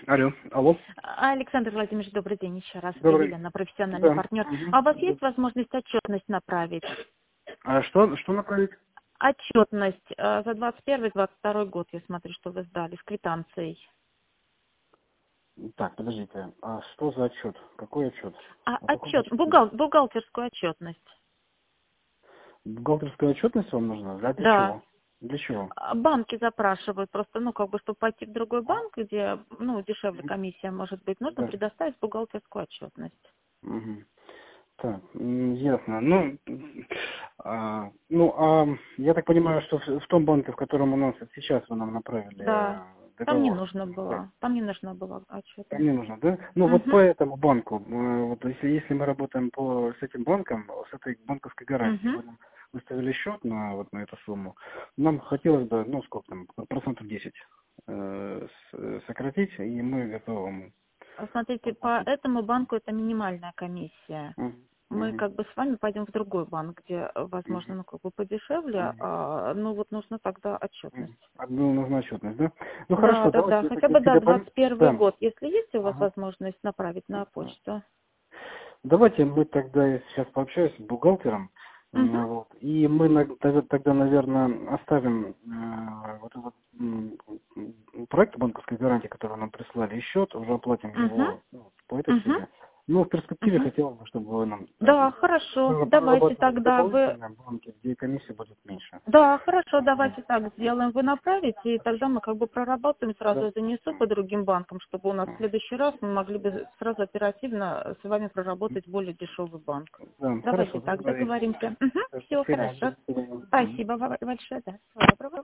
Алло, алло. Александр Владимирович, добрый день еще раз. Это Добрый. Елена, профессиональный Да. партнер. Мгм. А у вас Да. есть возможность отчетность направить? А что направить? Отчетность за 21-22 год, я смотрю, что вы сдали, с квитанцией. Так, подождите. А что за отчет? Какой отчет? О каком Отчет, отчете? бухгалтерскую отчетность. Бухгалтерская отчетность вам нужна? Для Да. чего? Для чего? Банки запрашивают просто, чтобы пойти в другой банк, где, дешевле комиссия может быть, нужно Да. предоставить бухгалтерскую отчетность. Мгм. Так, ясно. Я так понимаю, что в том банке, в котором у нас сейчас вы нам направили Да. Там не договор. нужно Да. было. Там не нужна была Там отчетность. не нужно, да? Ну вот по Угу. этому банку, вот если мы работаем с этим банком, с этой банковской гарантией, Угу. вы нам выставили счет на эту сумму, нам хотелось бы, сколько там, процентов 10 сократить, и мы готовы вам Смотрите, по оплатить. этому банку это минимальная комиссия. Мгм, Мы мгм, с вами пойдем в другой банк, где, возможно, мгм, подешевле, мгм, нужно тогда мгм. отчетность. Одну нужна отчетность, да? Ну Да, хорошо, да, да, давайте я хотя тогда бы да, себя 21 Да. год. Если есть у вас Ага. возможность направить на почту. Давайте мы тогда я сейчас пообщаюсь с бухгалтером, Угу, вот, и мы тогда, наверное, оставим вот этот проект банковской гарантии, который нам прислали, и счет, уже оплатим угу, его по этой угу, сумме. Но в перспективе угу. хотелось бы, чтобы вы нам Да, хорошо. Давайте прорабатывали тогда вы... дополнительные банки, где комиссия будет меньше. Да, хорошо, Вот. давайте так сделаем. Вы направите, и тогда мы проработаем, Да. сразу занесу по другим банкам, чтобы у нас в следующий раз мы могли бы сразу оперативно с вами проработать более дешевый банк. Да, хорошо, Давайте так договорились. договоримся. Все, Спасибо. До хорошо. свидания. Мгм. Спасибо большое, да. Всего доброго.